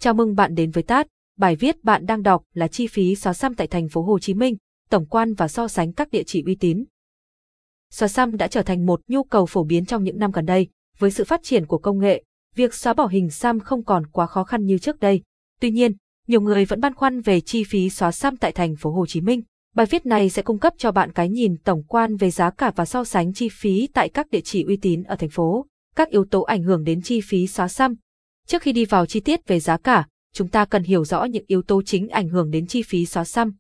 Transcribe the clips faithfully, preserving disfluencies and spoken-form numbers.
Chào mừng bạn đến với tát. Bài viết bạn đang đọc là chi phí xóa xăm tại thành phố Hồ Chí Minh, tổng quan và so sánh các địa chỉ uy tín. Xóa xăm đã trở thành một nhu cầu phổ biến trong những năm gần đây. Với sự phát triển của công nghệ, việc xóa bỏ hình xăm không còn quá khó khăn như trước đây. Tuy nhiên, nhiều người vẫn băn khoăn về chi phí xóa xăm tại thành phố Hồ Chí Minh. Bài viết này sẽ cung cấp cho bạn cái nhìn tổng quan về giá cả và so sánh chi phí tại các địa chỉ uy tín ở thành phố, các yếu tố ảnh hưởng đến chi phí xóa xăm. Trước khi đi vào chi tiết về giá cả, chúng ta cần hiểu rõ những yếu tố chính ảnh hưởng đến chi phí xóa xăm.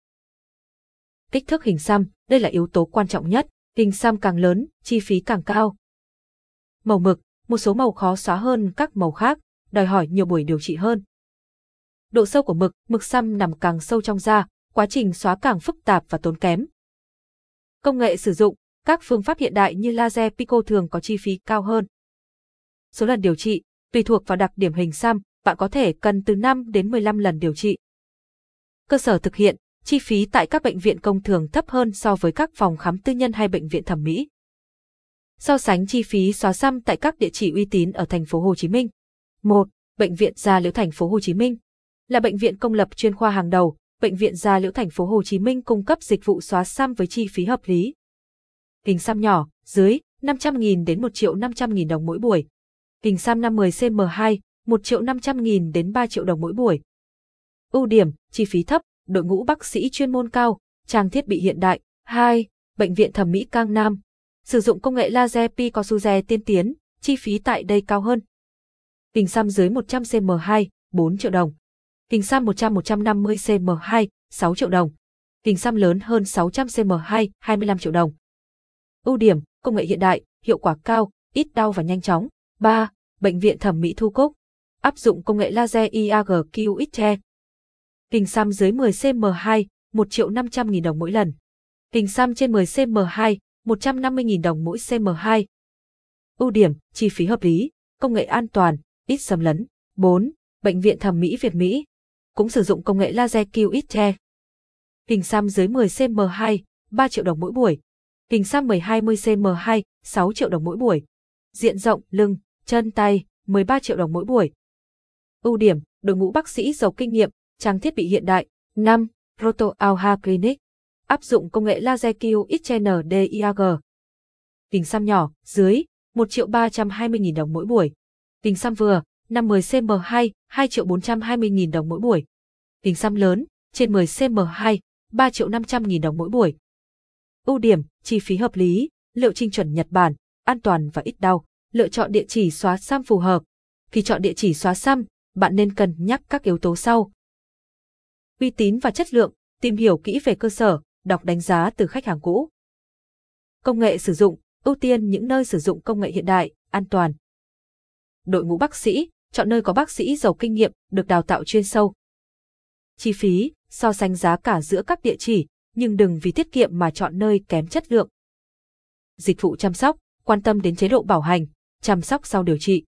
Kích thước hình xăm, đây là yếu tố quan trọng nhất, hình xăm càng lớn, chi phí càng cao. Màu mực, một số màu khó xóa hơn các màu khác, đòi hỏi nhiều buổi điều trị hơn. Độ sâu của mực, mực xăm nằm càng sâu trong da, quá trình xóa càng phức tạp và tốn kém. Công nghệ sử dụng, các phương pháp hiện đại như laser pico thường có chi phí cao hơn. Số lần điều trị, tùy thuộc vào đặc điểm hình xăm, bạn có thể cần từ năm đến mười lăm lần điều trị. Cơ sở thực hiện, chi phí tại các bệnh viện công thường thấp hơn so với các phòng khám tư nhân hay bệnh viện thẩm mỹ. So sánh chi phí xóa xăm tại các địa chỉ uy tín ở thành phố Hồ Chí Minh. một. Bệnh viện Da Liễu thành phố Hồ Chí Minh là bệnh viện công lập chuyên khoa hàng đầu. Bệnh viện Da Liễu thành phố Hồ Chí Minh cung cấp dịch vụ xóa xăm với chi phí hợp lý. Hình xăm nhỏ, dưới, năm trăm nghìn đến một triệu năm trăm nghìn đồng mỗi buổi. Hình xăm năm mươi xăng-ti-mét hai, một triệu năm trăm nghìn đến ba triệu đồng mỗi buổi. Ưu điểm, chi phí thấp, đội ngũ bác sĩ chuyên môn cao, trang thiết bị hiện đại. hai. Bệnh viện thẩm mỹ Cang Nam sử dụng công nghệ laser Picosuze tiên tiến, chi phí tại đây cao hơn. Hình xăm dưới một trăm xăng-ti-mét hai, bốn triệu đồng. Hình xăm một trăm đến một trăm năm mươi xăng-ti-mét hai, sáu triệu đồng. Hình xăm lớn hơn sáu trăm xăng-ti-mét hai, hai mươi lăm triệu đồng. Ưu điểm, công nghệ hiện đại, hiệu quả cao, ít đau và nhanh chóng. ba. Bệnh viện thẩm mỹ Thu Cúc áp dụng công nghệ laser i a giê quy ích tre. Hình xăm dưới mười xăng-ti-mét hai, một triệu năm trăm nghìn đồng mỗi lần. Hình xăm trên mười xăng-ti-mét hai, một trăm năm mươi nghìn đồng mỗi xăng-ti-mét hai. Ưu điểm, chi phí hợp lý, công nghệ an toàn, ít xâm lấn. bốn. Bệnh viện thẩm mỹ Việt Mỹ cũng sử dụng công nghệ laser quy ích tre. Hình xăm dưới mười xăng-ti-mét hai, ba triệu đồng mỗi buổi. Hình xăm mười hai mươi xăng-ti-mét hai, sáu triệu đồng mỗi buổi. Diện rộng, lưng, chân tay, mười ba triệu đồng mỗi buổi. Ưu điểm, đội ngũ bác sĩ giàu kinh nghiệm, trang thiết bị hiện đại. năm. Proto Auha Clinic áp dụng công nghệ laser quy ích tre en đê i a giê. Hình xăm nhỏ, dưới, một triệu ba trăm hai mươi nghìn đồng mỗi buổi. Hình xăm vừa, năm mươi xăng-ti-mét hai, hai triệu bốn trăm hai mươi nghìn đồng mỗi buổi. Hình xăm lớn, trên mười xăng-ti-mét hai, ba triệu năm trăm nghìn đồng mỗi buổi. Ưu điểm, chi phí hợp lý, liệu trình chuẩn Nhật Bản, an toàn và ít đau. Lựa chọn địa chỉ xóa xăm phù hợp. Khi chọn địa chỉ xóa xăm, bạn nên cân nhắc các yếu tố sau. Uy tín và chất lượng, tìm hiểu kỹ về cơ sở, đọc đánh giá từ khách hàng cũ. Công nghệ sử dụng, ưu tiên những nơi sử dụng công nghệ hiện đại, an toàn. Đội ngũ bác sĩ, chọn nơi có bác sĩ giàu kinh nghiệm, được đào tạo chuyên sâu. Chi phí, so sánh giá cả giữa các địa chỉ, nhưng đừng vì tiết kiệm mà chọn nơi kém chất lượng. Dịch vụ chăm sóc, quan tâm đến chế độ bảo hành, chăm sóc sau điều trị.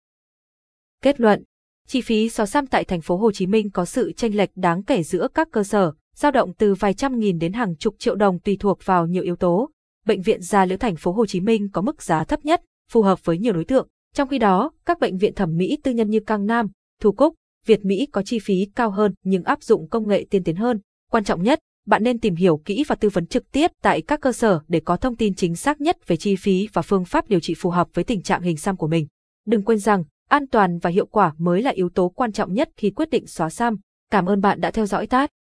Kết luận, chi phí xóa xăm tại thành phố Hồ Chí Minh có sự chênh lệch đáng kể giữa các cơ sở, dao động từ vài trăm nghìn đến hàng chục triệu đồng tùy thuộc vào nhiều yếu tố. Bệnh viện Da Liễu thành phố Hồ Chí Minh có mức giá thấp nhất, phù hợp với nhiều đối tượng. Trong khi đó, các bệnh viện thẩm mỹ tư nhân như Cang Nam, Thu Cúc, Việt Mỹ có chi phí cao hơn nhưng áp dụng công nghệ tiên tiến hơn. Quan trọng nhất, bạn nên tìm hiểu kỹ và tư vấn trực tiếp tại các cơ sở để có thông tin chính xác nhất về chi phí và phương pháp điều trị phù hợp với tình trạng hình xăm của mình. Đừng quên rằng, an toàn và hiệu quả mới là yếu tố quan trọng nhất khi quyết định xóa xăm. Cảm ơn bạn đã theo dõi tát.